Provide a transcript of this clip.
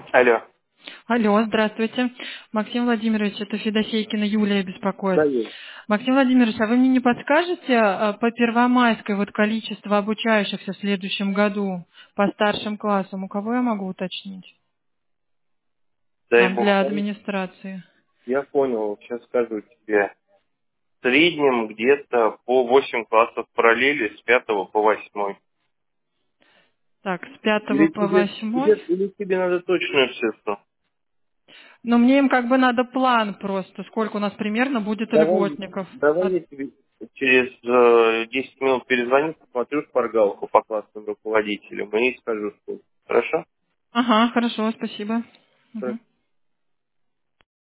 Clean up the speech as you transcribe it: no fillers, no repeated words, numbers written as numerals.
Алло. Алло, здравствуйте. Максим Владимирович, это Федосейкина Юлия беспокоит. Да, есть. Максим Владимирович, а вы мне не подскажете по Первомайской вот количество обучающихся в следующем году по старшим классам? У кого я могу уточнить? Дай Там бог. для администрации. Я понял, сейчас скажу тебе. В среднем где-то по 8 классов параллели с 5 по 8. Так, с пятого Или по тебе, 8. или тебе надо точную цифру? Но мне им как бы надо план просто, сколько у нас примерно будет Давай, льготников. давай я тебе через 10 минут перезвоню, посмотрю шпаргалку по классным руководителям и скажу, что. Хорошо? Ага, хорошо, спасибо. Мгм.